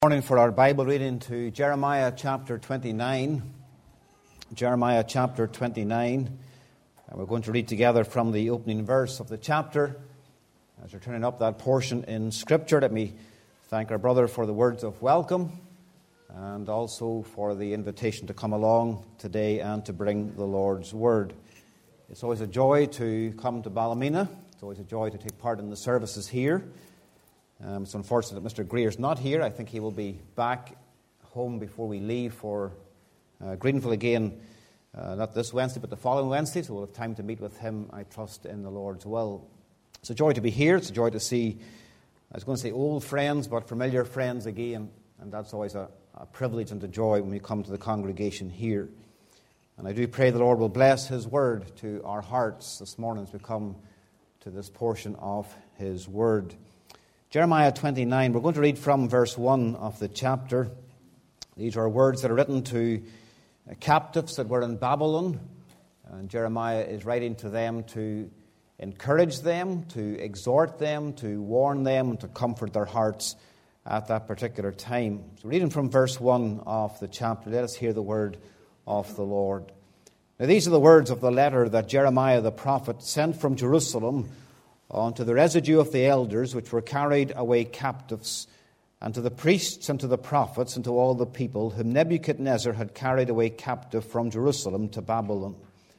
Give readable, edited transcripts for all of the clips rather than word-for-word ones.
Morning for our Bible reading to Jeremiah chapter 29. Jeremiah chapter 29. And we're going to read together from the opening verse of the chapter. As you're turning up that portion in Scripture, let me thank our brother for the words of welcome and also for the invitation to come along today and to bring the Lord's Word. It's always a joy to come to Ballymena. It's always a joy to take part in the services here. It's unfortunate that Mr. Greer's not here. I think he will be back home before we leave for Greenville again, not this Wednesday, but the following Wednesday, so we'll have time to meet with him, I trust, in the Lord's will. It's a joy to be here. It's a joy to see, I was going to say old friends, but familiar friends again, and that's always a privilege and a joy when we come to the congregation here. And I do pray the Lord will bless His Word to our hearts this morning as we come to this portion of His Word. Jeremiah 29, we're going to read from verse 1 of the chapter. These are words that are written to captives that were in Babylon. And Jeremiah is writing to them to encourage them, to exhort them, to warn them, and to comfort their hearts at that particular time. So reading from verse 1 of the chapter, let us hear the word of the Lord. Now these are the words of the letter that Jeremiah the prophet sent from Jerusalem unto the residue of the elders which were carried away captives, and to the priests and to the prophets and to all the people whom Nebuchadnezzar had carried away captive from Jerusalem to Babylon.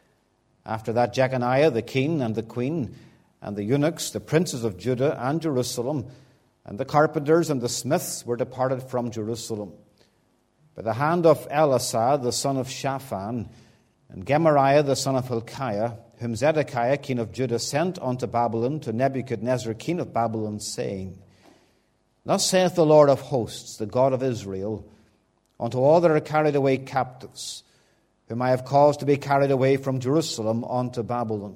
After that Jeconiah the king and the queen and the eunuchs, the princes of Judah and Jerusalem, and the carpenters and the smiths were departed from Jerusalem. By the hand of Elasah the son of Shaphan, and Gemariah the son of Hilkiah, whom Zedekiah king of Judah sent unto Babylon to Nebuchadnezzar king of Babylon, saying, Thus saith the Lord of hosts, the God of Israel, unto all that are carried away captives, whom I have caused to be carried away from Jerusalem unto Babylon.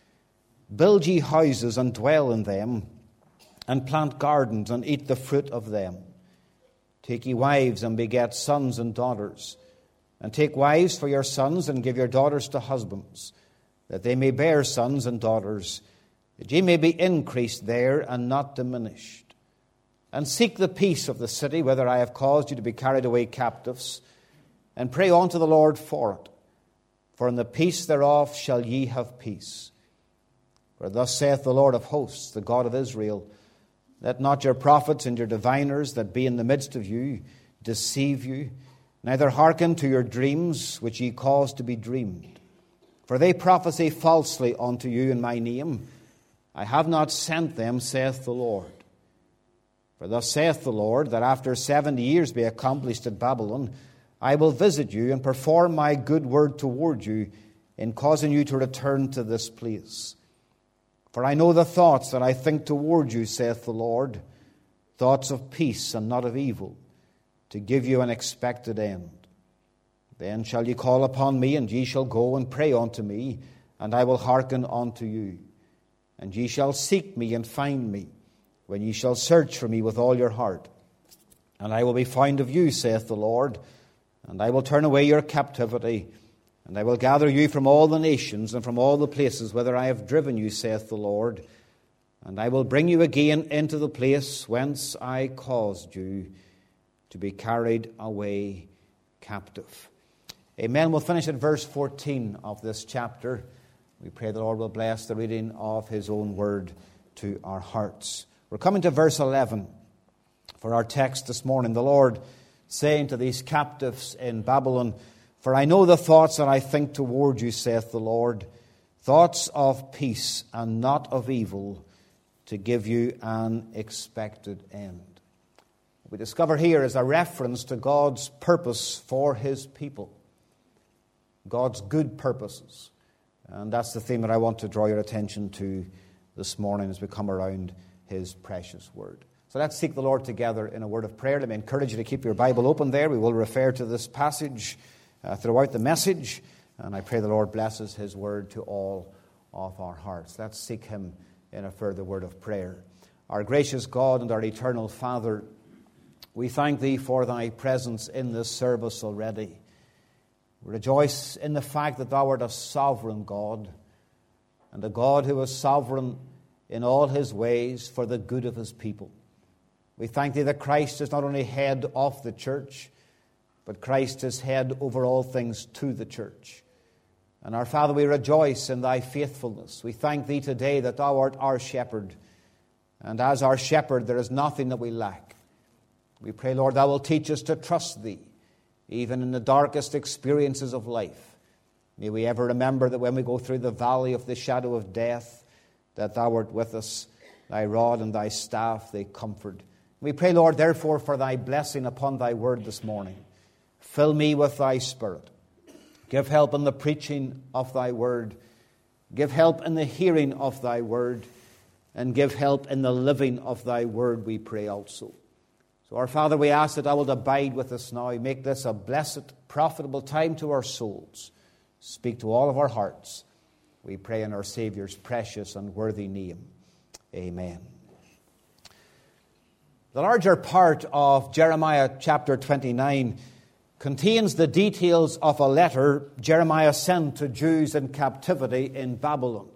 Build ye houses and dwell in them, and plant gardens and eat the fruit of them. Take ye wives and beget sons and daughters, and take wives for your sons and give your daughters to husbands, that they may bear sons and daughters, that ye may be increased there and not diminished. And seek the peace of the city, whither I have caused you to be carried away captives, and pray unto the Lord for it. For in the peace thereof shall ye have peace. For thus saith the Lord of hosts, the God of Israel, Let not your prophets and your diviners that be in the midst of you deceive you, neither hearken to your dreams which ye cause to be dreamed. For they prophesy falsely unto you in my name. I have not sent them, saith the Lord. For thus saith the Lord, that after 70 years be accomplished at Babylon, I will visit you and perform my good word toward you in causing you to return to this place. For I know the thoughts that I think toward you, saith the Lord, thoughts of peace and not of evil, to give you an expected end. Then shall ye call upon me, and ye shall go and pray unto me, and I will hearken unto you. And ye shall seek me and find me, when ye shall search for me with all your heart. And I will be found of you, saith the Lord, and I will turn away your captivity, and I will gather you from all the nations and from all the places whither I have driven you, saith the Lord, and I will bring you again into the place whence I caused you to be carried away captive. Amen. We'll finish at verse 14 of this chapter. We pray the Lord will bless the reading of His own word to our hearts. We're coming to verse 11 for our text this morning. The Lord saying to these captives in Babylon, For I know the thoughts that I think toward you, saith the Lord, thoughts of peace and not of evil, to give you an expected end. What we discover here is a reference to God's purpose for His people. God's good purposes. And that's the theme that I want to draw your attention to this morning as we come around His precious word. So let's seek the Lord together in a word of prayer. Let me encourage you to keep your Bible open there. We will refer to this passage throughout the message. And I pray the Lord blesses His word to all of our hearts. Let's seek Him in a further word of prayer. Our gracious God and our eternal Father, we thank Thee for Thy presence in this service already. We rejoice in the fact that Thou art a sovereign God, and a God who is sovereign in all His ways for the good of His people. We thank Thee that Christ is not only head of the church, but Christ is head over all things to the church. And our Father, we rejoice in Thy faithfulness. We thank Thee today that Thou art our shepherd. And as our shepherd, there is nothing that we lack. We pray, Lord, Thou will teach us to trust Thee, even in the darkest experiences of life. May we ever remember that when we go through the valley of the shadow of death, that Thou art with us. Thy rod and Thy staff, they comfort. We pray, Lord, therefore, for Thy blessing upon Thy word this morning. Fill me with Thy Spirit. Give help in the preaching of Thy word. Give help in the hearing of Thy word. And give help in the living of Thy word, we pray also. So, our Father, we ask that Thou wilt abide with us now. Make this a blessed, profitable time to our souls. Speak to all of our hearts. We pray in our Saviour's precious and worthy name. Amen. The larger part of Jeremiah chapter 29 contains the details of a letter Jeremiah sent to Jews in captivity in Babylon.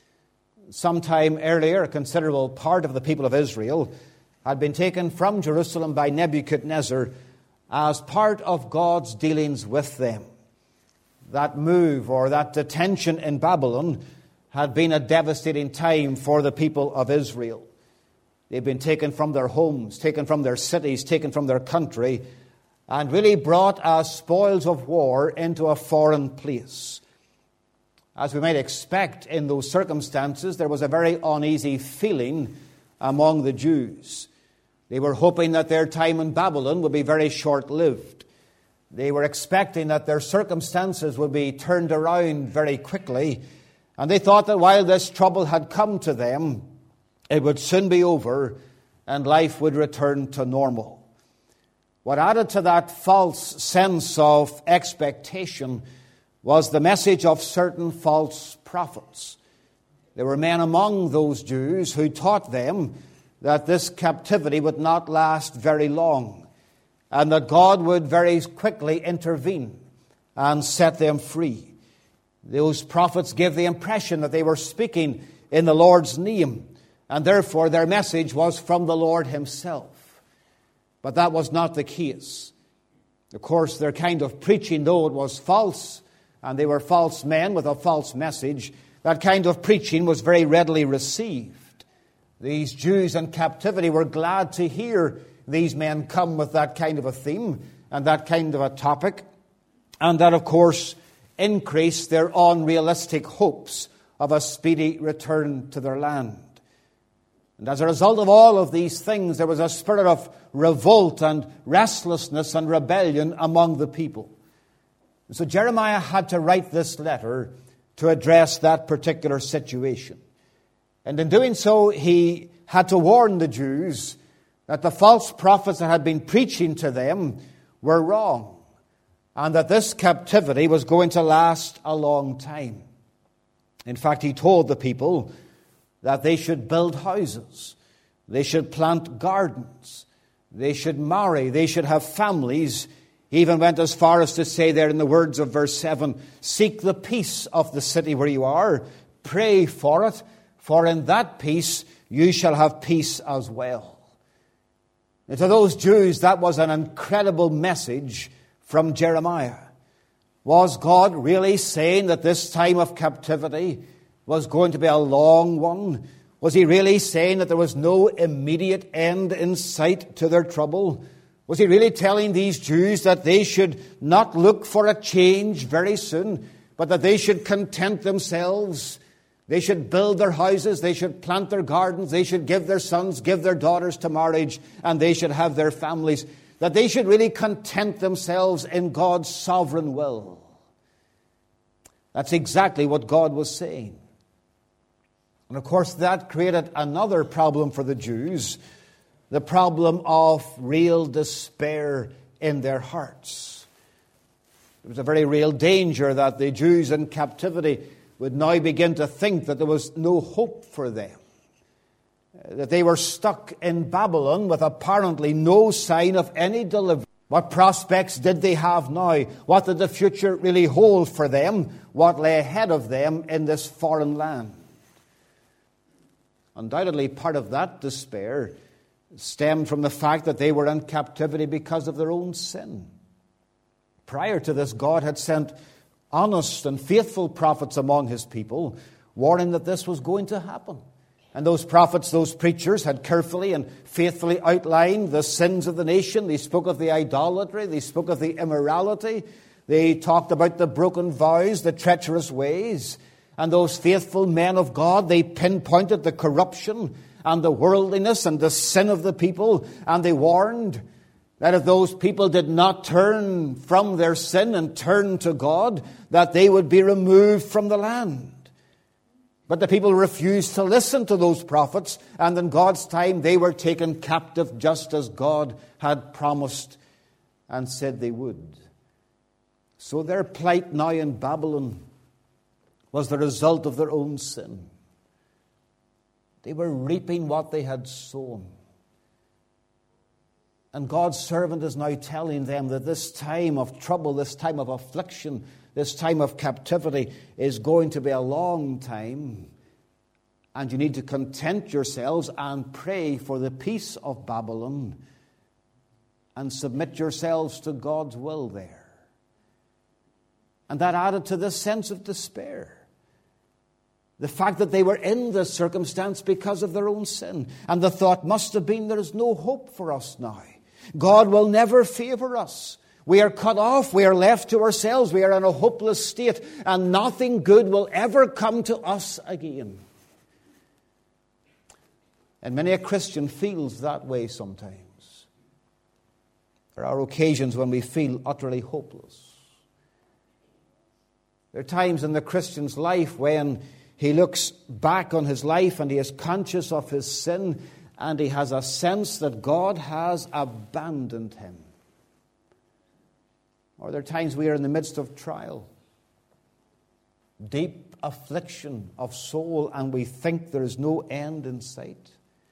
Sometime earlier, a considerable part of the people of Israel had been taken from Jerusalem by Nebuchadnezzar as part of God's dealings with them. That move or that detention in Babylon had been a devastating time for the people of Israel. They'd been taken from their homes, taken from their cities, taken from their country, and really brought as spoils of war into a foreign place. As we might expect in those circumstances, there was a very uneasy feeling among the Jews. They were hoping that their time in Babylon would be very short-lived. They were expecting that their circumstances would be turned around very quickly, and they thought that while this trouble had come to them, it would soon be over and life would return to normal. What added to that false sense of expectation was the message of certain false prophets. There were men among those Jews who taught them that this captivity would not last very long and that God would very quickly intervene and set them free. Those prophets gave the impression that they were speaking in the Lord's name, and therefore their message was from the Lord Himself. But that was not the case. Of course, their kind of preaching, though it was false, and they were false men with a false message, that kind of preaching was very readily received. These Jews in captivity were glad to hear these men come with that kind of a theme and that kind of a topic, and that, of course, increased their unrealistic hopes of a speedy return to their land. And as a result of all of these things, there was a spirit of revolt and restlessness and rebellion among the people. And so Jeremiah had to write this letter to address that particular situation. And in doing so, he had to warn the Jews that the false prophets that had been preaching to them were wrong, and that this captivity was going to last a long time. In fact, he told the people that they should build houses, they should plant gardens, they should marry, they should have families. He even went as far as to say there in the words of verse 7, seek the peace of the city where you are, pray for it, for in that peace you shall have peace as well. And to those Jews, that was an incredible message from Jeremiah. Was God really saying that this time of captivity was going to be a long one? Was He really saying that there was no immediate end in sight to their trouble? Was He really telling these Jews that they should not look for a change very soon, but that they should content themselves? They should build their houses, they should plant their gardens, they should give their sons, give their daughters to marriage, and they should have their families. That they should really content themselves in God's sovereign will. That's exactly what God was saying. And of course, that created another problem for the Jews, the problem of real despair in their hearts. There was a very real danger that the Jews in captivity would now begin to think that there was no hope for them, that they were stuck in Babylon with apparently no sign of any deliverance. What prospects did they have now? What did the future really hold for them? What lay ahead of them in this foreign land? Undoubtedly, part of that despair stemmed from the fact that they were in captivity because of their own sin. Prior to this, God had sent honest and faithful prophets among his people, warning that this was going to happen. And those prophets, those preachers, had carefully and faithfully outlined the sins of the nation. They spoke of the idolatry. They spoke of the immorality. They talked about the broken vows, the treacherous ways. And those faithful men of God, they pinpointed the corruption and the worldliness and the sin of the people. And they warned that if those people did not turn from their sin and turn to God, that they would be removed from the land. But the people refused to listen to those prophets, and in God's time they were taken captive just as God had promised and said they would. So their plight now in Babylon was the result of their own sin. They were reaping what they had sown. And God's servant is now telling them that this time of trouble, this time of affliction, this time of captivity is going to be a long time. And you need to content yourselves and pray for the peace of Babylon and submit yourselves to God's will there. And that added to this sense of despair. The fact that they were in this circumstance because of their own sin. And the thought must have been, there is no hope for us now. God will never favor us. We are cut off. We are left to ourselves. We are in a hopeless state. And nothing good will ever come to us again. And many a Christian feels that way sometimes. There are occasions when we feel utterly hopeless. There are times in the Christian's life when he looks back on his life and he is conscious of his sin and he has a sense that God has abandoned him. Or there are times we are in the midst of trial, deep affliction of soul, and we think there is no end in sight.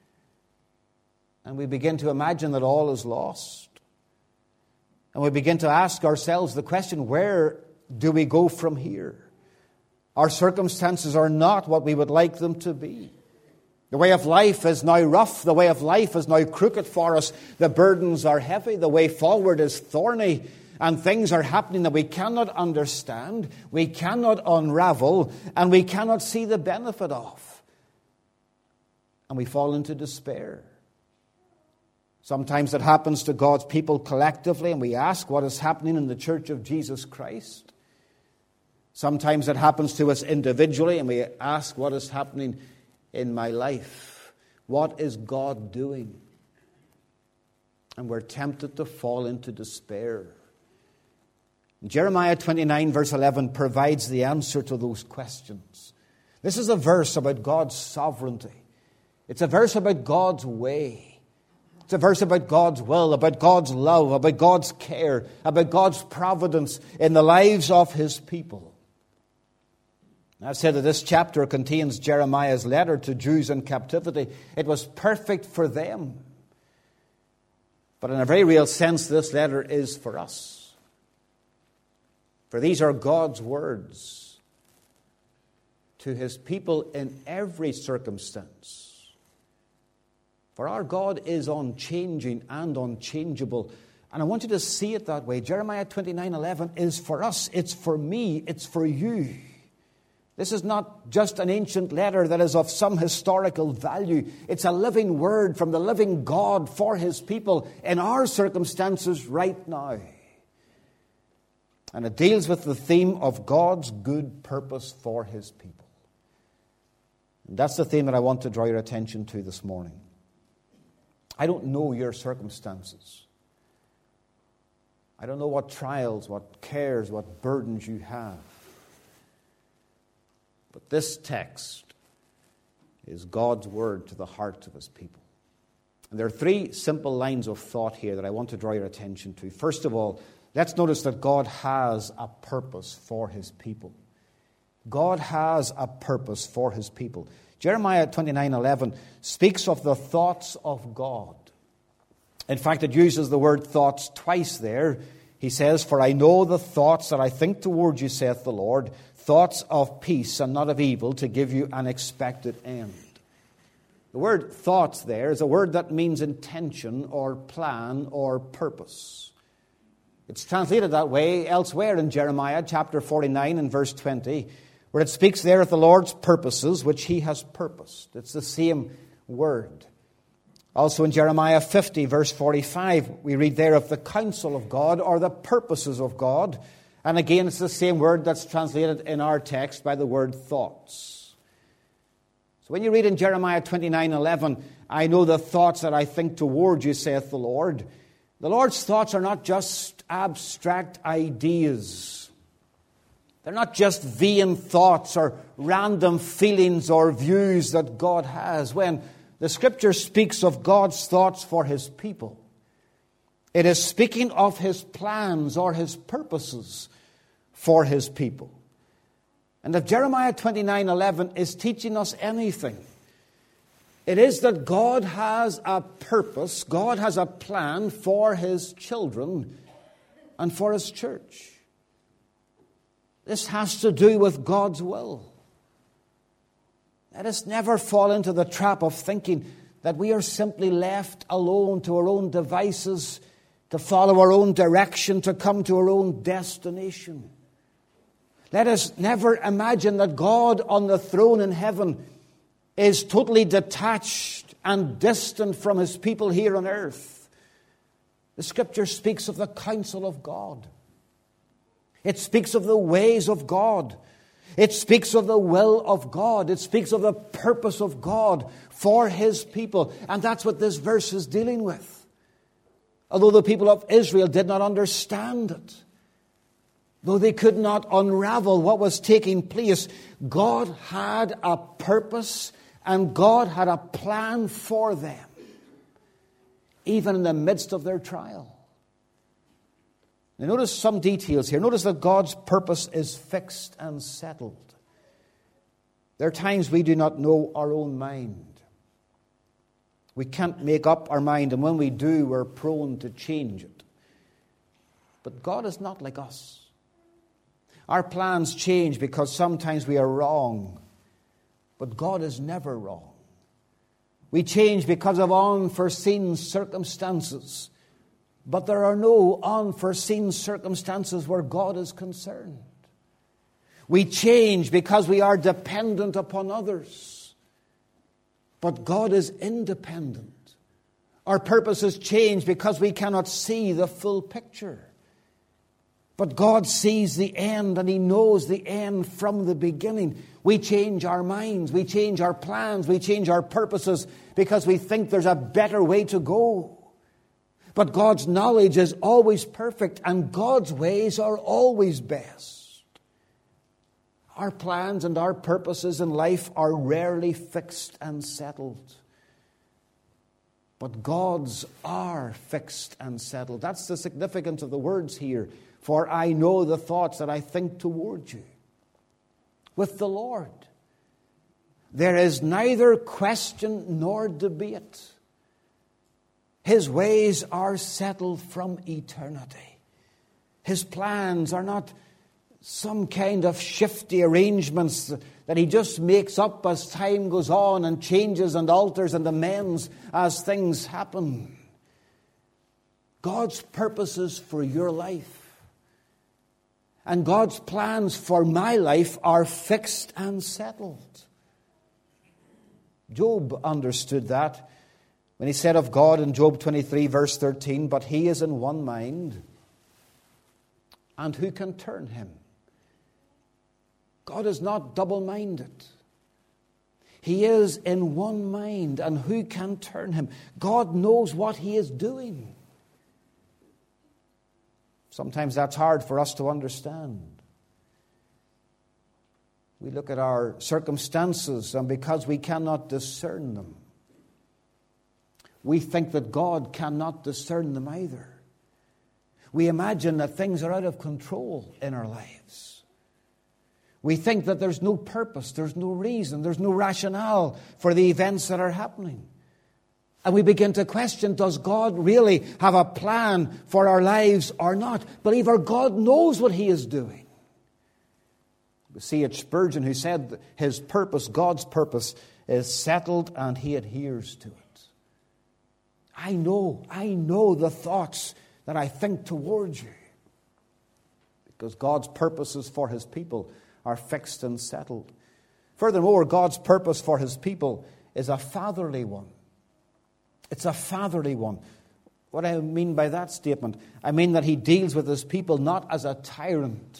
And we begin to imagine that all is lost. And we begin to ask ourselves the question, where do we go from here? Our circumstances are not what we would like them to be. The way of life is now rough. The way of life is now crooked for us. The burdens are heavy. The way forward is thorny. And things are happening that we cannot understand, we cannot unravel, and we cannot see the benefit of. And we fall into despair. Sometimes it happens to God's people collectively, and we ask what is happening in the Church of Jesus Christ. Sometimes it happens to us individually, and we ask what is happening in my life. What is God doing? And we're tempted to fall into despair. Jeremiah 29 verse 11 provides the answer to those questions. This is a verse about God's sovereignty. It's a verse about God's way. It's a verse about God's will, about God's love, about God's care, about God's providence in the lives of his people. I've said that this chapter contains Jeremiah's letter to Jews in captivity. It was perfect for them. But in a very real sense, this letter is for us. For these are God's words to his people in every circumstance. For our God is unchanging and unchangeable. And I want you to see it that way. Jeremiah 29:11 is for us. It's for me. It's for you. This is not just an ancient letter that is of some historical value. It's a living word from the living God for his people in our circumstances right now. And it deals with the theme of God's good purpose for his people. And that's the theme that I want to draw your attention to this morning. I don't know your circumstances. I don't know what trials, what cares, what burdens you have. But this text is God's word to the hearts of his people. And there are three simple lines of thought here that I want to draw your attention to. First of all, let's notice that God has a purpose for his people. God has a purpose for his people. Jeremiah 29:11 speaks of the thoughts of God. In fact, it uses the word thoughts twice there. He says, "For I know the thoughts that I think toward you, saith the Lord, thoughts of peace and not of evil, to give you an expected end." The word thoughts there is a word that means intention or plan or purpose. It's translated that way elsewhere in Jeremiah chapter 49 and verse 20, where it speaks there of the Lord's purposes which he has purposed. It's the same word. Also in Jeremiah 50 verse 45, we read there of the counsel of God or the purposes of God. And again, it's the same word that's translated in our text by the word thoughts. So when you read in Jeremiah 29:11, I know the thoughts that I think toward you, saith the Lord's thoughts are not just abstract ideas. They're not just vain thoughts or random feelings or views that God has. When the Scripture speaks of God's thoughts for his people, it is speaking of his plans or his purposes for his people. And if Jeremiah 29:11 is teaching us anything, it is that God has a purpose, God has a plan for his children and for his church. This has to do with God's will. Let us never fall into the trap of thinking that we are simply left alone to our own devices, to follow our own direction, to come to our own destination. Let us never imagine that God on the throne in heaven is totally detached and distant from his people here on earth. The Scripture speaks of the counsel of God. It speaks of the ways of God. It speaks of the will of God. It speaks of the purpose of God for his people. And that's what this verse is dealing with. Although the people of Israel did not understand it, though they could not unravel what was taking place, God had a purpose and God had a plan for them, even in the midst of their trial. Now notice some details here. Notice that God's purpose is fixed and settled. There are times we do not know our own mind. We can't make up our mind, and when we do, we're prone to change it. But God is not like us. Our plans change because sometimes we are wrong, but God is never wrong. We change because of unforeseen circumstances, but there are no unforeseen circumstances where God is concerned. We change because we are dependent upon others, but God is independent. Our purposes change because we cannot see the full picture. But God sees the end and he knows the end from the beginning. We change our minds, we change our plans, we change our purposes because we think there's a better way to go. But God's knowledge is always perfect and God's ways are always best. Our plans and our purposes in life are rarely fixed and settled. But God's are fixed and settled. That's the significance of the words here. For I know the thoughts that I think toward you. With the Lord, there is neither question nor debate. His ways are settled from eternity. His plans are not some kind of shifty arrangements that he just makes up as time goes on and changes and alters and amends as things happen. God's purposes for your life and God's plans for my life are fixed and settled. Job understood that when he said of God in Job 23 verse 13, but he is in one mind, and who can turn him? God is not double-minded. He is in one mind, and who can turn him? God knows what he is doing. Sometimes that's hard for us to understand. We look at our circumstances, and because we cannot discern them, we think that God cannot discern them either. We imagine that things are out of control in our lives. We think that there's no purpose, there's no reason, there's no rationale for the events that are happening. And we begin to question, does God really have a plan for our lives or not? Believer, God knows what he is doing. We see it's Spurgeon who said his purpose, God's purpose, is settled and he adheres to it. I know the thoughts that I think towards you. Because God's purposes for his people are fixed and settled. Furthermore, God's purpose for his people is a fatherly one. It's a fatherly one. What I mean by that statement, I mean that he deals with his people not as a tyrant,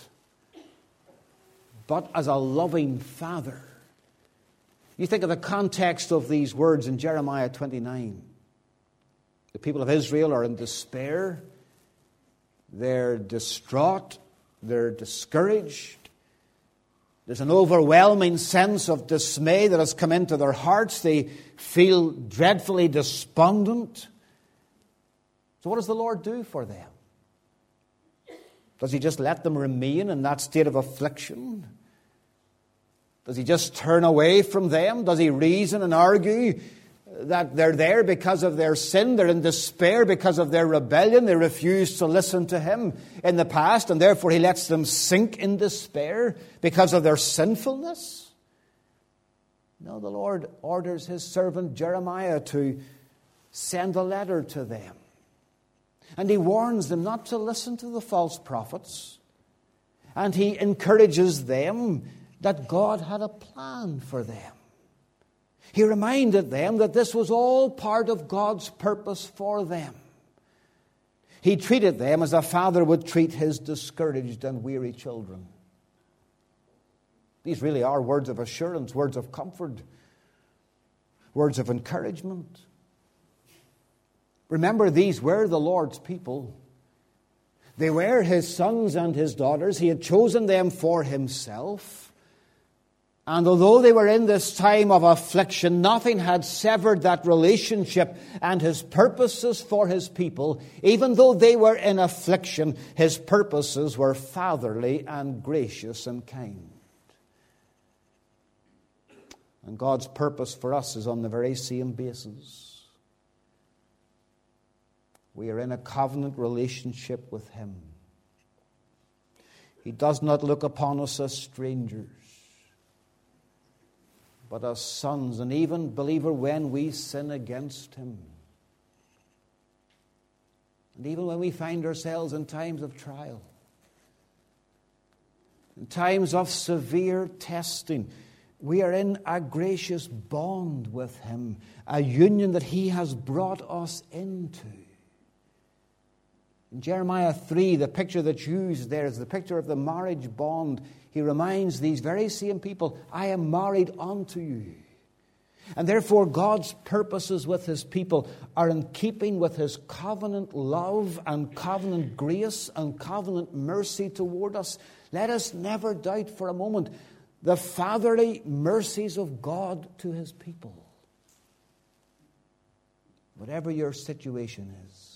but as a loving father. You think of the context of these words in Jeremiah 29. The people of Israel are in despair. They're distraught. They're discouraged. There's an overwhelming sense of dismay that has come into their hearts. They feel dreadfully despondent. So what does the Lord do for them? Does he just let them remain in that state of affliction? Does he just turn away from them? Does he reason and argue that they're there because of their sin? They're in despair because of their rebellion. They refuse to listen to him in the past, and therefore he lets them sink in despair because of their sinfulness? No, the Lord orders his servant Jeremiah to send a letter to them. And he warns them not to listen to the false prophets. And he encourages them that God had a plan for them. He reminded them that this was all part of God's purpose for them. He treated them as a father would treat his discouraged and weary children. These really are words of assurance, words of comfort, words of encouragement. Remember, these were the Lord's people. They were his sons and his daughters. He had chosen them for himself. And although they were in this time of affliction, nothing had severed that relationship and his purposes for his people. Even though they were in affliction, his purposes were fatherly and gracious and kind. And God's purpose for us is on the very same basis. We are in a covenant relationship with him. He does not look upon us as strangers, but as sons. And even, believer, when we sin against him, and even when we find ourselves in times of trial, in times of severe testing, we are in a gracious bond with him, a union that he has brought us into. In Jeremiah 3, the picture that's used there is the picture of the marriage bond. He reminds these very same people, I am married unto you. And therefore God's purposes with his people are in keeping with his covenant love and covenant grace and covenant mercy toward us. Let us never doubt for a moment the fatherly mercies of God to his people. Whatever your situation is,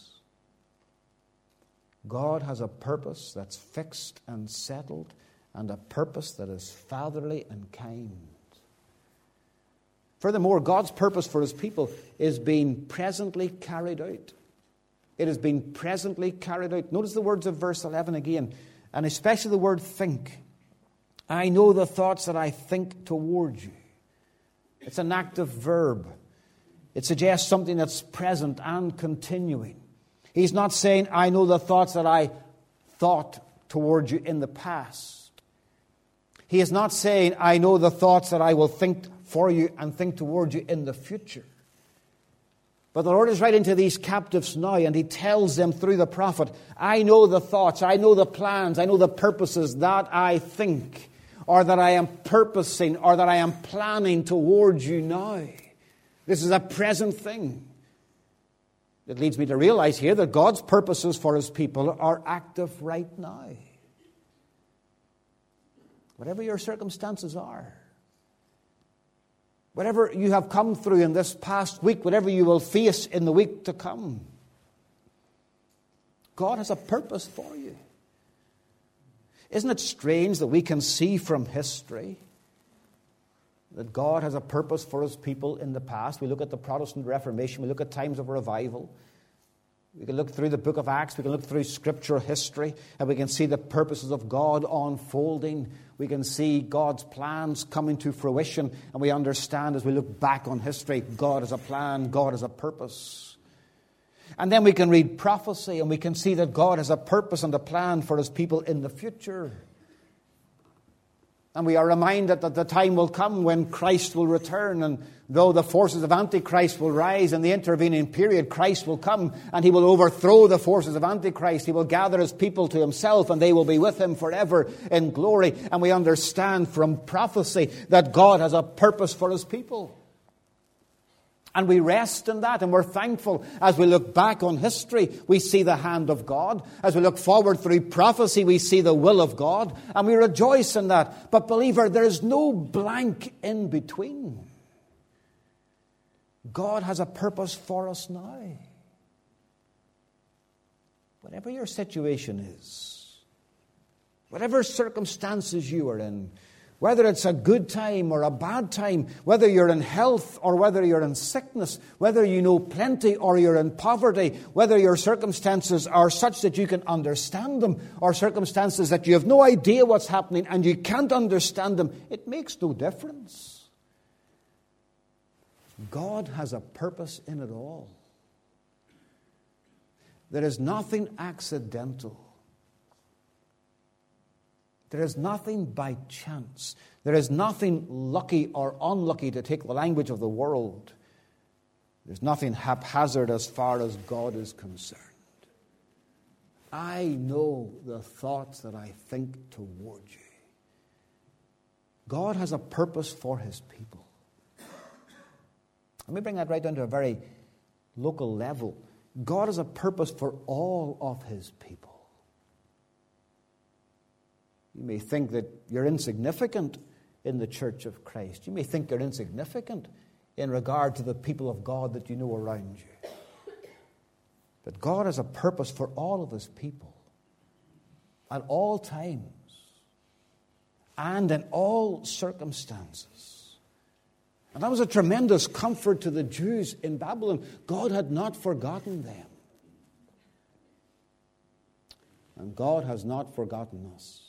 God has a purpose that's fixed and settled, and a purpose that is fatherly and kind. Furthermore, God's purpose for his people is being presently carried out. It is being presently carried out. Notice the words of verse 11 again, and especially the word think. I know the thoughts that I think towards you. It's an active verb. It suggests something that's present and continuing. He's not saying, I know the thoughts that I thought towards you in the past. He is not saying, I know the thoughts that I will think for you and think towards you in the future. But the Lord is writing to these captives now, and he tells them through the prophet, I know the thoughts, I know the plans, I know the purposes that I think, or that I am purposing, or that I am planning towards you now. This is a present thing. It leads me to realize here that God's purposes for his people are active right now. Whatever your circumstances are, whatever you have come through in this past week, whatever you will face in the week to come, God has a purpose for you. Isn't it strange that we can see from history that God has a purpose for his people in the past? We look at the Protestant Reformation, we look at times of revival. We can look through the book of Acts, we can look through scriptural history, and we can see the purposes of God unfolding. We can see God's plans coming to fruition, and we understand as we look back on history, God has a plan, God has a purpose. And then we can read prophecy, and we can see that God has a purpose and a plan for His people in the future. And we are reminded that the time will come when Christ will return, and though the forces of Antichrist will rise in the intervening period, Christ will come and He will overthrow the forces of Antichrist. He will gather His people to Himself, and they will be with Him forever in glory. And we understand from prophecy that God has a purpose for His people. And we rest in that, and we're thankful. As we look back on history, we see the hand of God. As we look forward through prophecy, we see the will of God, and we rejoice in that. But believer, there is no blank in between. God has a purpose for us now. Whatever your situation is, whatever circumstances you are in, whether it's a good time or a bad time, whether you're in health or whether you're in sickness, whether you know plenty or you're in poverty, whether your circumstances are such that you can understand them or circumstances that you have no idea what's happening and you can't understand them, it makes no difference. God has a purpose in it all. There is nothing accidental. There is nothing by chance. There is nothing lucky or unlucky, to take the language of the world. There's nothing haphazard as far as God is concerned. I know the thoughts that I think toward you. God has a purpose for His people. Let me bring that right down to a very local level. God has a purpose for all of His people. You may think that you're insignificant in the church of Christ. You may think you're insignificant in regard to the people of God that you know around you. But God has a purpose for all of His people at all times and in all circumstances. And that was a tremendous comfort to the Jews in Babylon. God had not forgotten them. And God has not forgotten us.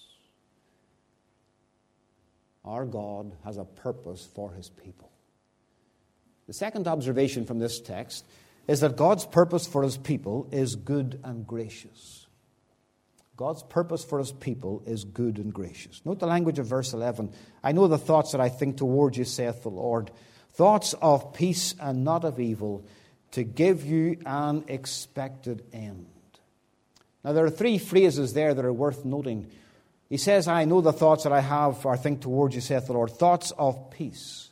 Our God has a purpose for His people. The second observation from this text is that God's purpose for His people is good and gracious. God's purpose for His people is good and gracious. Note the language of verse 11. I know the thoughts that I think toward you, saith the Lord, thoughts of peace and not of evil, to give you an expected end. Now there are three phrases there that are worth noting. He says, I know the thoughts that I have or think toward you, saith the Lord, thoughts of peace.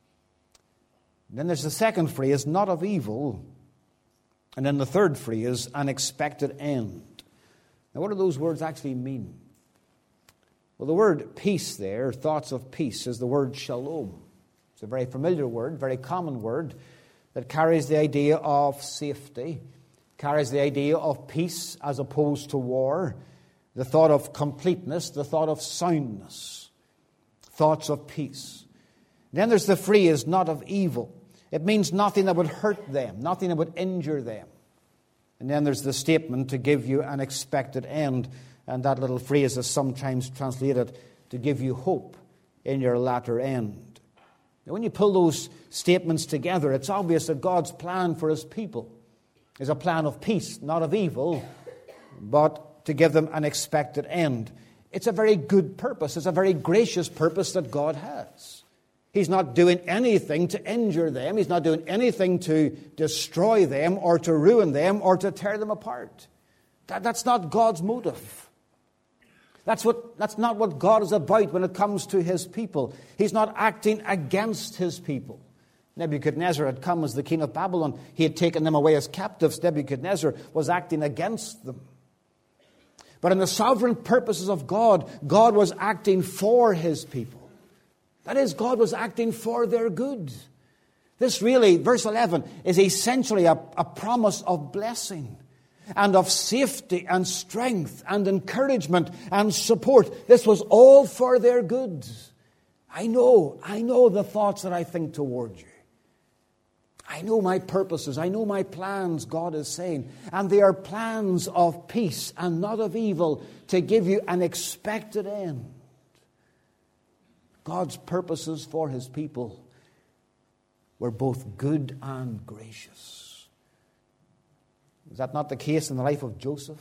And then there's the second phrase, not of evil. And then the third phrase, an expected end. Now what do those words actually mean? Well, the word peace there, thoughts of peace, is the word shalom. It's a very familiar word, very common word that carries the idea of safety, carries the idea of peace as opposed to war, the thought of completeness, the thought of soundness, thoughts of peace. Then there's the phrase, not of evil. It means nothing that would hurt them, nothing that would injure them. And then there's the statement, to give you an expected end. And that little phrase is sometimes translated, to give you hope in your latter end. Now, when you pull those statements together, it's obvious that God's plan for His people is a plan of peace, not of evil, but to give them an expected end. It's a very good purpose. It's a very gracious purpose that God has. He's not doing anything to injure them. He's not doing anything to destroy them or to ruin them or to tear them apart. That's not God's motive. That's not what God is about when it comes to His people. He's not acting against His people. Nebuchadnezzar had come as the king of Babylon. He had taken them away as captives. Nebuchadnezzar was acting against them. But in the sovereign purposes of God, God was acting for His people. That is, God was acting for their good. This really, verse 11, is essentially a promise of blessing and of safety and strength and encouragement and support. This was all for their good. I know the thoughts that I think toward you. I know my purposes. I know my plans, God is saying. And they are plans of peace and not of evil, to give you an expected end. God's purposes for his people were both good and gracious. Is that not the case in the life of Joseph?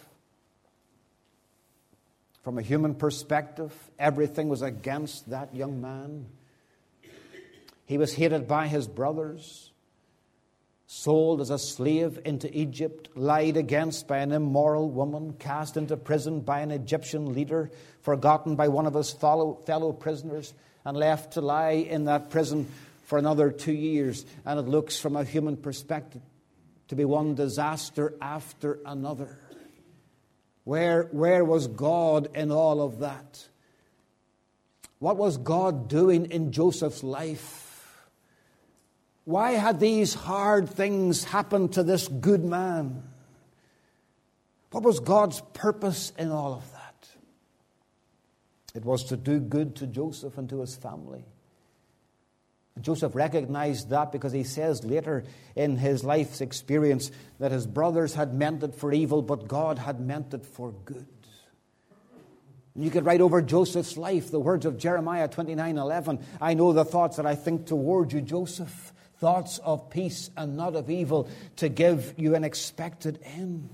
From a human perspective, everything was against that young man. He was hated by his brothers, sold as a slave into Egypt, lied against by an immoral woman, cast into prison by an Egyptian leader, forgotten by one of his fellow prisoners, and left to lie in that prison for another 2 years. And it looks, from a human perspective, to be one disaster after another. Where was God in all of that? What was God doing in Joseph's life? Why had these hard things happened to this good man? What was God's purpose in all of that? It was to do good to Joseph and to his family. And Joseph recognized that, because he says later in his life's experience that his brothers had meant it for evil, but God had meant it for good. You could write over Joseph's life the words of Jeremiah 29:11. I know the thoughts that I think toward you, Joseph, thoughts of peace and not of evil, to give you an expected end.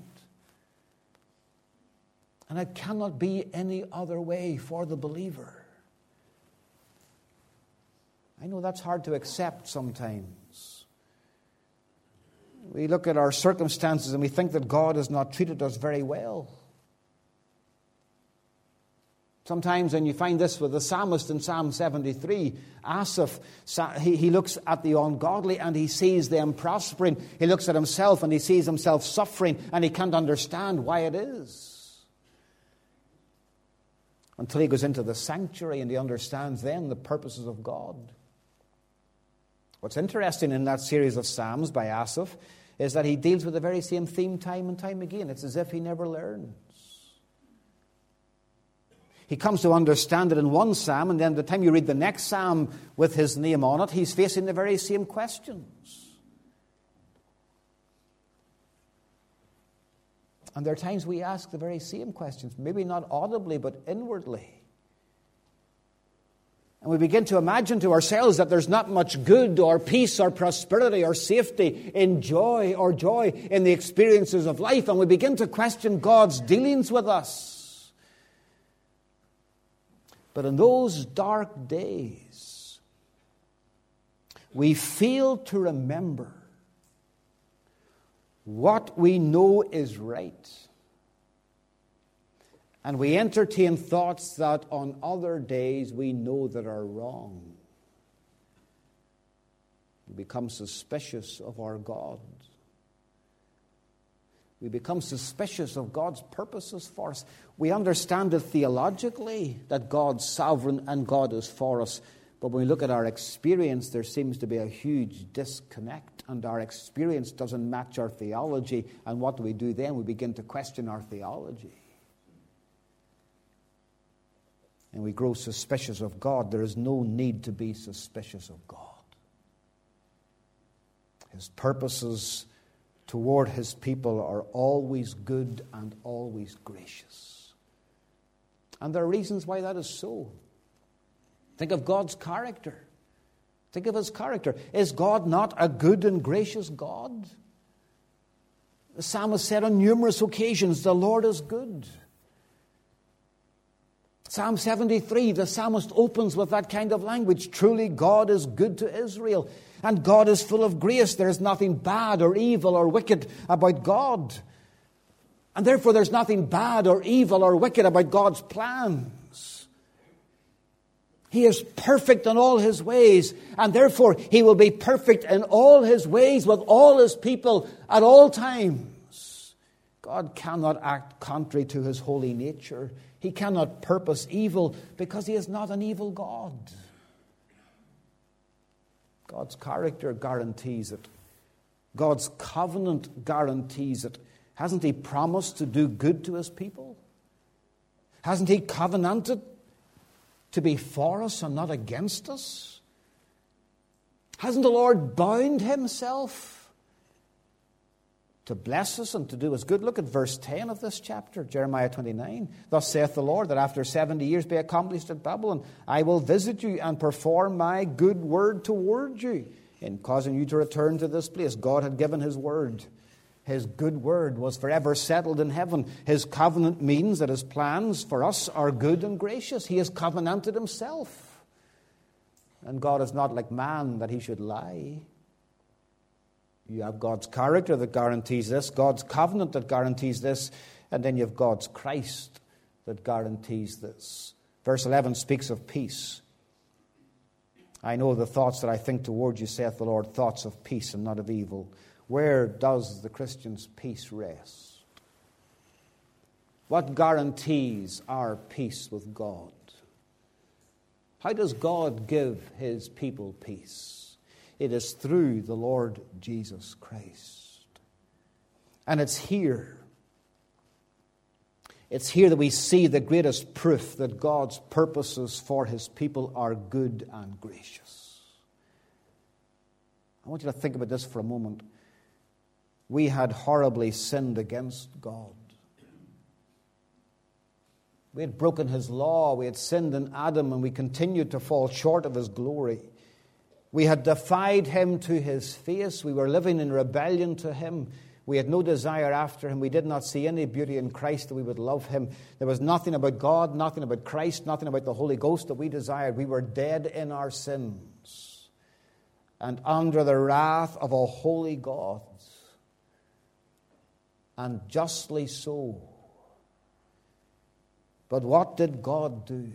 And it cannot be any other way for the believer. I know that's hard to accept sometimes. We look at our circumstances and we think that God has not treated us very well. Sometimes, and you find this with the psalmist in Psalm 73, Asaph, he looks at the ungodly and he sees them prospering. He looks at himself and he sees himself suffering, and he can't understand why it is. Until he goes into the sanctuary and he understands then the purposes of God. What's interesting in that series of Psalms by Asaph is that he deals with the very same theme time and time again. It's as if he never learns. He comes to understand it in one psalm, and then the time you read the next psalm with his name on it, he's facing the very same questions. And there are times we ask the very same questions, maybe not audibly, but inwardly. And we begin to imagine to ourselves that there's not much good or peace or prosperity or safety in joy or joy in the experiences of life. And we begin to question God's dealings with us. But in those dark days, we fail to remember what we know is right. And we entertain thoughts that on other days we know that are wrong. We become suspicious of our God. We become suspicious of God's purposes for us. We understand it theologically, that God's sovereign and God is for us. But when we look at our experience, there seems to be a huge disconnect, and our experience doesn't match our theology. And what do we do then? We begin to question our theology. And we grow suspicious of God. There is no need to be suspicious of God. His purposes toward his people are always good and always gracious. And there are reasons why that is so. Think of God's character. Think of his character. Is God not a good and gracious God? The psalmist said on numerous occasions, the Lord is good. Psalm 73, the psalmist opens with that kind of language. Truly God is good to Israel, and God is full of grace. There is nothing bad or evil or wicked about God. And therefore there's nothing bad or evil or wicked about God's plans. He is perfect in all his ways, and therefore he will be perfect in all his ways with all his people at all times. God cannot act contrary to his holy nature. He cannot purpose evil because he is not an evil God. God's character guarantees it. God's covenant guarantees it. Hasn't he promised to do good to his people? Hasn't he covenanted to be for us and not against us? Hasn't the Lord bound himself to bless us and to do us good? Look at verse 10 of this chapter, Jeremiah 29. Thus saith the Lord, that after 70 years be accomplished at Babylon, I will visit you and perform my good word toward you, in causing you to return to this place. God had given his word. His good word was forever settled in heaven. His covenant means that his plans for us are good and gracious. He has covenanted himself. And God is not like man that he should lie. You have God's character that guarantees this, God's covenant that guarantees this, and then you have God's Christ that guarantees this. Verse 11 speaks of peace. I know the thoughts that I think toward you, saith the Lord, thoughts of peace and not of evil. Where does the Christian's peace rest? What guarantees our peace with God? How does God give his people peace? It is through the Lord Jesus Christ. And it's here. It's here that we see the greatest proof that God's purposes for his people are good and gracious. I want you to think about this for a moment. We had horribly sinned against God. We had broken his law. We had sinned in Adam, and we continued to fall short of his glory. We had defied him to his face. We were living in rebellion to him. We had no desire after him. We did not see any beauty in Christ that we would love him. There was nothing about God, nothing about Christ, nothing about the Holy Ghost that we desired. We were dead in our sins and under the wrath of a holy God. And justly so. But what did God do?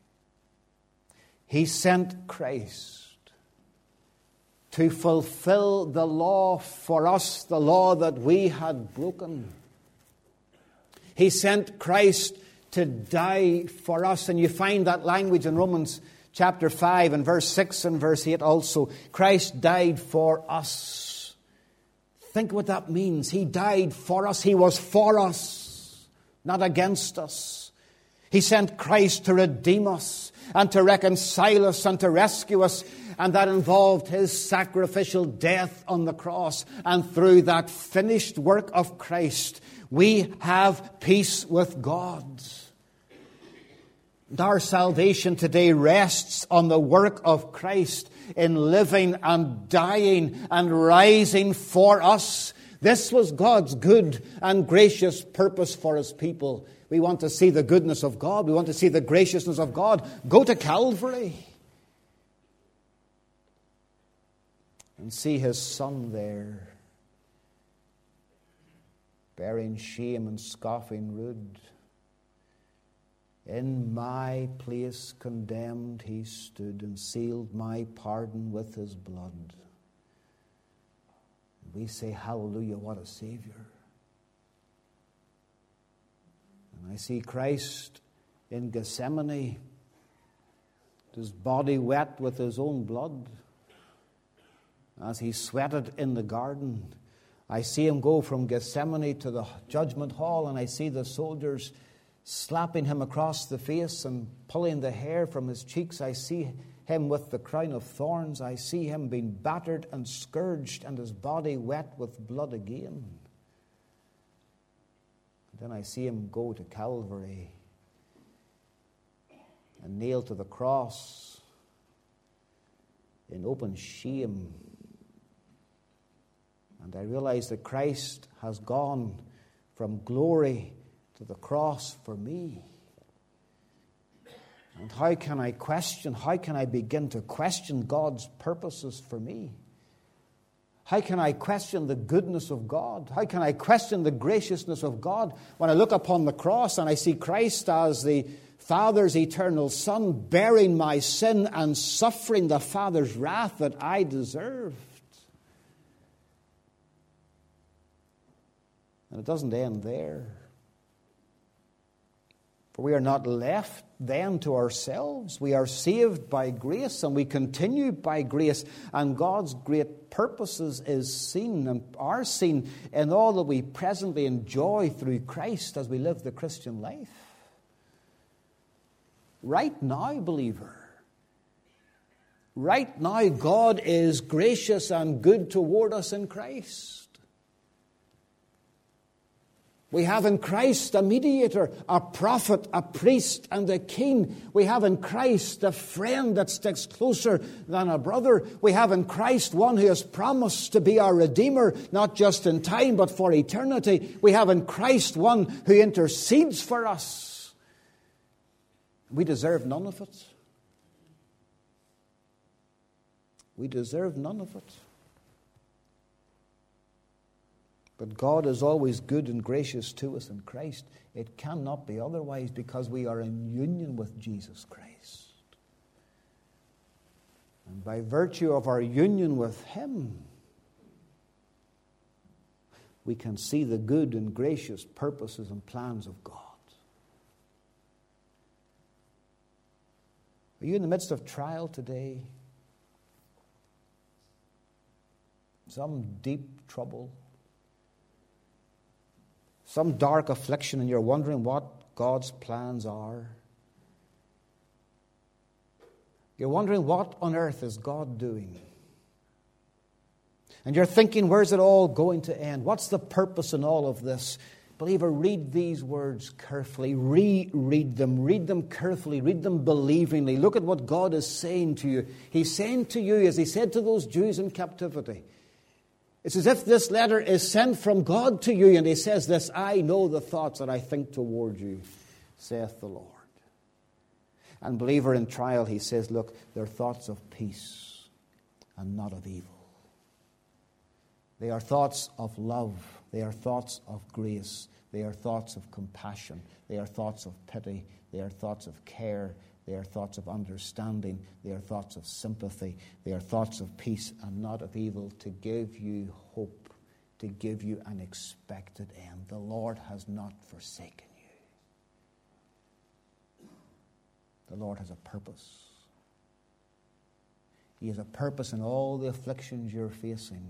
He sent Christ to fulfill the law for us, the law that we had broken. He sent Christ to die for us. And you find that language in Romans chapter 5 and verse 6 and verse 8 also. Christ died for us. Think what that means. He died for us. He was for us, not against us. He sent Christ to redeem us and to reconcile us and to rescue us. And that involved his sacrificial death on the cross. And through that finished work of Christ, we have peace with God. And our salvation today rests on the work of Christ in living and dying and rising for us. This was God's good and gracious purpose for his people. We want to see the goodness of God. We want to see the graciousness of God. Go to Calvary and see his Son there, bearing shame and scoffing rude. In my place condemned he stood, and sealed my pardon with his blood. We say, hallelujah, what a Savior. And I see Christ in Gethsemane, his body wet with his own blood, as he sweated in the garden. I see him go from Gethsemane to the judgment hall, and I see the soldiers slapping him across the face and pulling the hair from his cheeks. I see him with the crown of thorns. I see him being battered and scourged, and his body wet with blood again. And then I see him go to Calvary and nailed to the cross in open shame. And I realize that Christ has gone from glory to the cross for me. And how can I begin to question God's purposes for me? How can I question the goodness of God? How can I question the graciousness of God when I look upon the cross and I see Christ as the Father's eternal Son, bearing my sin and suffering the Father's wrath that I deserved? And it doesn't end there. For we are not left then to ourselves. We are saved by grace, and we continue by grace. And God's great purposes is seen and are seen in all that we presently enjoy through Christ as we live the Christian life. Right now, believer, right now God is gracious and good toward us in Christ. We have in Christ a mediator, a prophet, a priest, and a king. We have in Christ a friend that sticks closer than a brother. We have in Christ one who has promised to be our Redeemer, not just in time, but for eternity. We have in Christ one who intercedes for us. We deserve none of it. We deserve none of it. But God is always good and gracious to us in Christ. It cannot be otherwise because we are in union with Jesus Christ. And by virtue of our union with Him, we can see the good and gracious purposes and plans of God. Are you in the midst of trial today? Some deep trouble? Some dark affliction, and you're wondering what God's plans are? You're wondering what on earth is God doing? And you're thinking, where's it all going to end? What's the purpose in all of this? Believer, read these words carefully. Reread them. Read them carefully. Read them believingly. Look at what God is saying to you. He's saying to you, as He said to those Jews in captivity, it's as if this letter is sent from God to you, and He says this, I know the thoughts that I think toward you, saith the Lord. And believer, in trial, He says, look, they're thoughts of peace and not of evil. They are thoughts of love. They are thoughts of grace. They are thoughts of compassion. They are thoughts of pity. They are thoughts of care. They are thoughts of understanding. They are thoughts of sympathy. They are thoughts of peace and not of evil, to give you hope, to give you an expected end. The Lord has not forsaken you. The Lord has a purpose. He has a purpose in all the afflictions you're facing.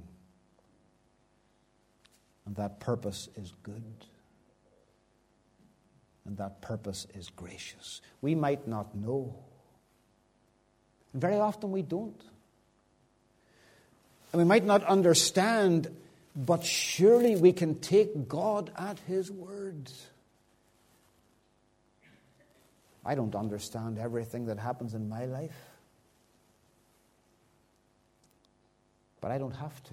And that purpose is good. And that purpose is gracious. We might not know. And very often we don't. And we might not understand, but surely we can take God at His word. I don't understand everything that happens in my life. But I don't have to.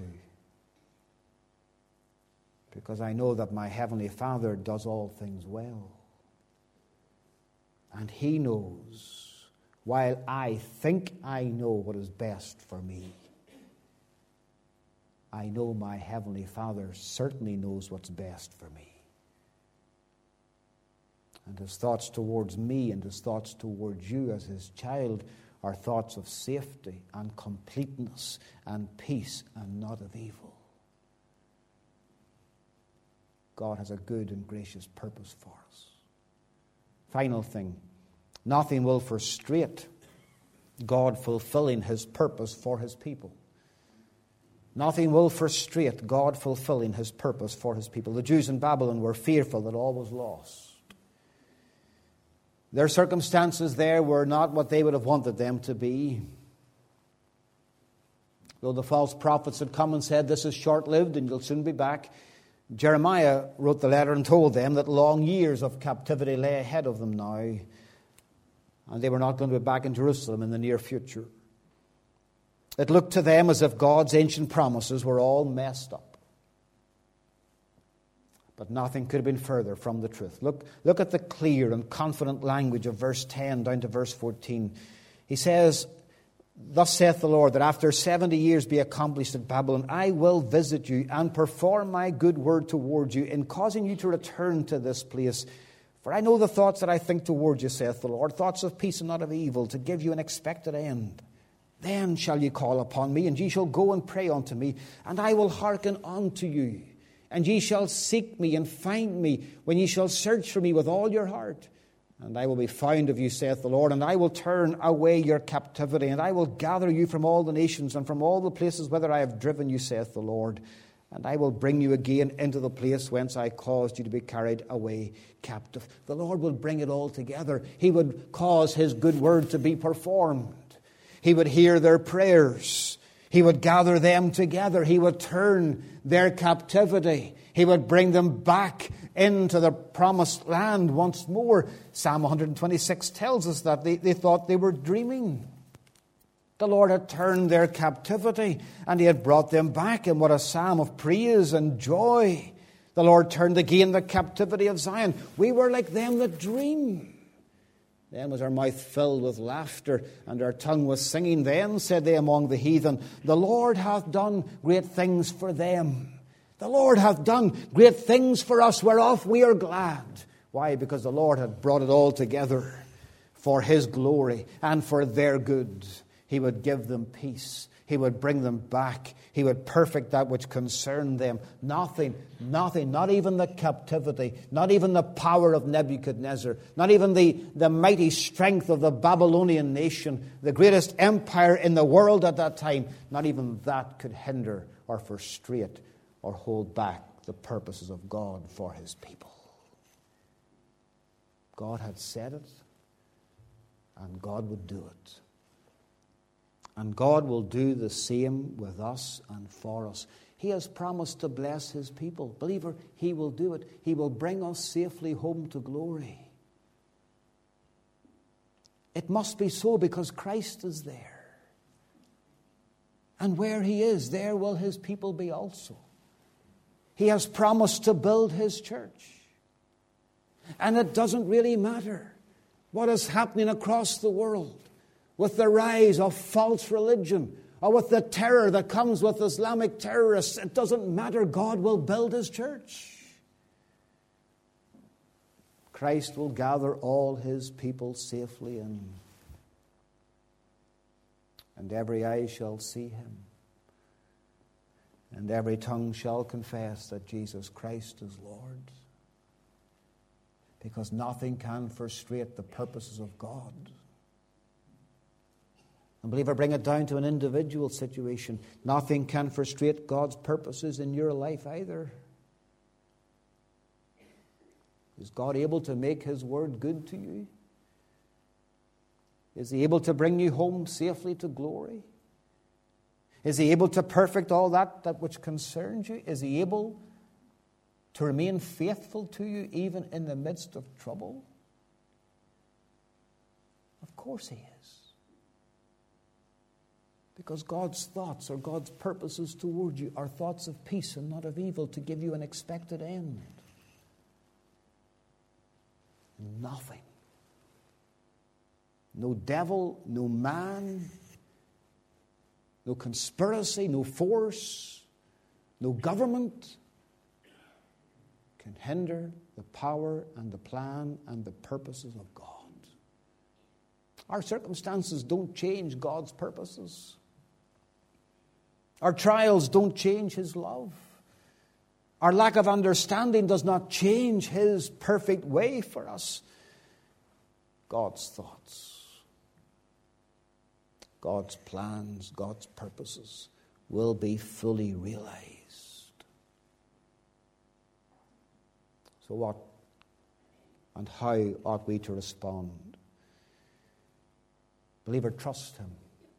Because I know that my Heavenly Father does all things well. And He knows, while I think I know what is best for me, I know my Heavenly Father certainly knows what's best for me. And His thoughts towards me and His thoughts towards you as His child are thoughts of safety and completeness and peace and not of evil. God has a good and gracious purpose for us. Final thing, nothing will frustrate God fulfilling His purpose for His people. Nothing will frustrate God fulfilling His purpose for His people. The Jews in Babylon were fearful that all was lost. Their circumstances there were not what they would have wanted them to be. Though the false prophets had come and said, this is short-lived and you'll soon be back, Jeremiah wrote the letter and told them that long years of captivity lay ahead of them now, and they were not going to be back in Jerusalem in the near future. It looked to them as if God's ancient promises were all messed up. But nothing could have been further from the truth. Look at the clear and confident language of verse 10 down to verse 14. He says, thus saith the Lord, that after 70 years be accomplished at Babylon, I will visit you and perform my good word toward you in causing you to return to this place. For I know the thoughts that I think toward you, saith the Lord, thoughts of peace and not of evil, to give you an expected end. Then shall ye call upon me, and ye shall go and pray unto me, and I will hearken unto you. And ye shall seek me and find me, when ye shall search for me with all your heart. And I will be found of you, saith the Lord, and I will turn away your captivity, and I will gather you from all the nations and from all the places whither I have driven you, saith the Lord. And I will bring you again into the place whence I caused you to be carried away captive. The Lord will bring it all together. He would cause His good word to be performed. He would hear their prayers. He would gather them together. He would turn their captivity. He would bring them back into the promised land once more. Psalm 126 tells us that they thought they were dreaming. The Lord had turned their captivity and He had brought them back. And what a psalm of praise and joy. The Lord turned again the captivity of Zion. We were like them that dream. Then was our mouth filled with laughter, and our tongue was singing. Then said they among the heathen, the Lord hath done great things for them. The Lord hath done great things for us, whereof we are glad. Why? Because the Lord had brought it all together for His glory and for their good. He would give them peace. He would bring them back. He would perfect that which concerned them. Nothing, not even the captivity, not even the power of Nebuchadnezzar, not even the mighty strength of the Babylonian nation, the greatest empire in the world at that time, not even that could hinder or frustrate or hold back the purposes of God for His people. God had said it, and God would do it. And God will do the same with us and for us. He has promised to bless His people. Believer, He will do it. He will bring us safely home to glory. It must be so because Christ is there. And where He is, there will His people be also. He has promised to build His church. And it doesn't really matter what is happening across the world with the rise of false religion or with the terror that comes with Islamic terrorists. It doesn't matter. God will build His church. Christ will gather all His people safely in. And every eye shall see Him. And every tongue shall confess that Jesus Christ is Lord. Because nothing can frustrate the purposes of God. And believer, bring it down to an individual situation. Nothing can frustrate God's purposes in your life either. Is God able to make His word good to you? Is He able to bring you home safely to glory? Is He able to perfect all that which concerns you? Is He able to remain faithful to you even in the midst of trouble? Of course He is. Because God's thoughts or God's purposes toward you are thoughts of peace and not of evil, to give you an expected end. Nothing. No devil, no man, no conspiracy, no force, no government can hinder the power and the plan and the purposes of God. Our circumstances don't change God's purposes. Our trials don't change His love. Our lack of understanding does not change His perfect way for us. God's thoughts, God's plans, God's purposes will be fully realized. So what and how ought we to respond? Believer, trust Him.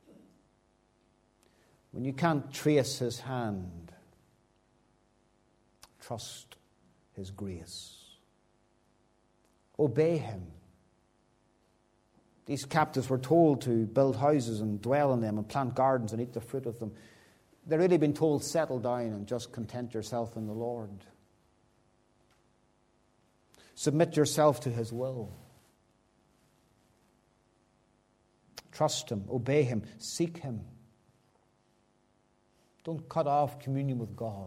When you can't trace His hand, trust His grace. Obey Him. These captives were told to build houses and dwell in them and plant gardens and eat the fruit of them. They'd really been told, settle down and just content yourself in the Lord. Submit yourself to His will. Trust Him, obey Him, seek Him. Don't cut off communion with God.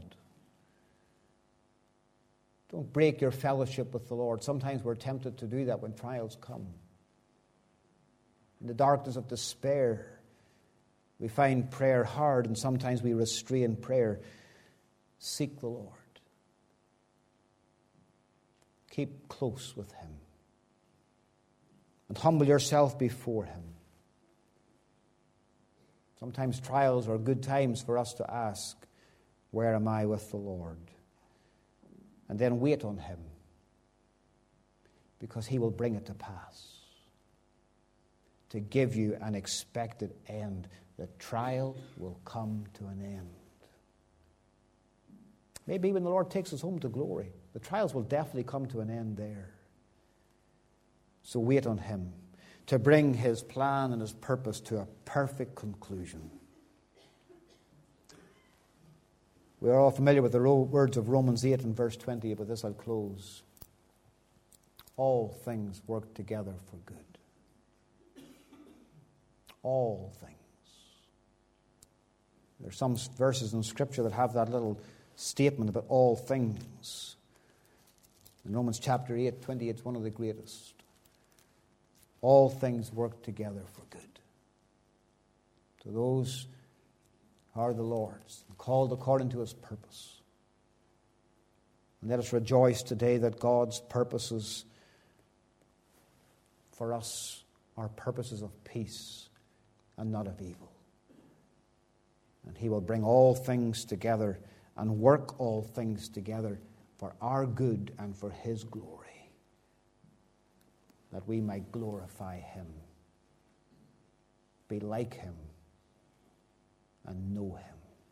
Don't break your fellowship with the Lord. Sometimes we're tempted to do that when trials come. In the darkness of despair, we find prayer hard, and sometimes we restrain prayer. Seek the Lord. Keep close with Him. And humble yourself before Him. Sometimes trials are good times for us to ask, where am I with the Lord? And then wait on Him, because He will bring it to pass. to give you an expected end. The trial will come to an end. Maybe when the Lord takes us home to glory, the trials will definitely come to an end there. So wait on Him to bring His plan and His purpose to a perfect conclusion. We are all familiar with the words of Romans 8 and verse 20, but this I'll close. All things work together for good. All things. There are some verses in Scripture that have that little statement about all things. In Romans chapter 8, 20, it's one of the greatest. All things work together for good. To those who are the Lord's, called according to His purpose. And let us rejoice today that God's purposes for us are purposes of peace and not of evil. And He will bring all things together and work all things together for our good and for His glory, that we might glorify Him, be like Him, and know Him.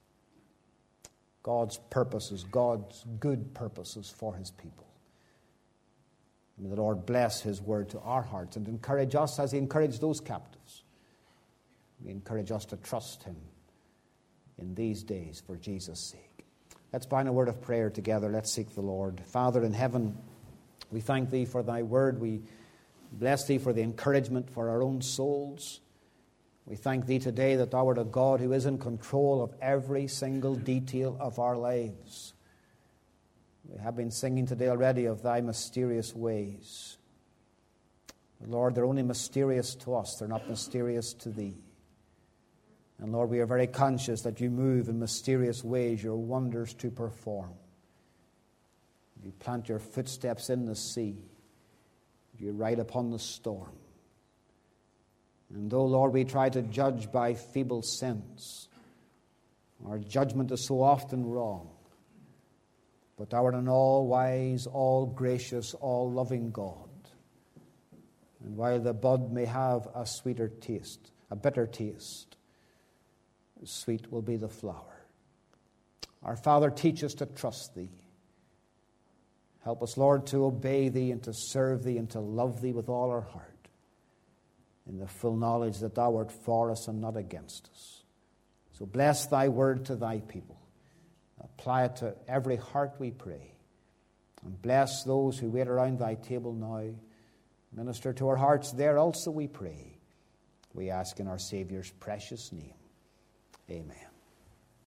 God's purposes, God's good purposes for His people. May the Lord bless His word to our hearts and encourage us as He encouraged those captives. He encourage us to trust Him in these days for Jesus' sake. Let's bind a word of prayer together. Let's seek the Lord. Father in heaven, we thank Thee for Thy word. We bless Thee for the encouragement for our own souls. We thank Thee today that Thou art a God who is in control of every single detail of our lives. We have been singing today already of Thy mysterious ways. But Lord, they're only mysterious to us. They're not mysterious to Thee. And Lord, we are very conscious that You move in mysterious ways, Your wonders to perform. You plant Your footsteps in the sea. You ride upon the storm. And though, Lord, we try to judge by feeble sense, our judgment is so often wrong. But Thou art an all-wise, all-gracious, all-loving God. And while the bud may have a sweeter taste, a bitter taste, sweet will be the flower. Our Father, teach us to trust Thee. Help us, Lord, to obey Thee and to serve Thee and to love Thee with all our heart, in the full knowledge that Thou art for us and not against us. So bless Thy word to Thy people. Apply it to every heart, we pray. And bless those who wait around Thy table now. Minister to our hearts there also, we pray. We ask in our Saviour's precious name. Amen.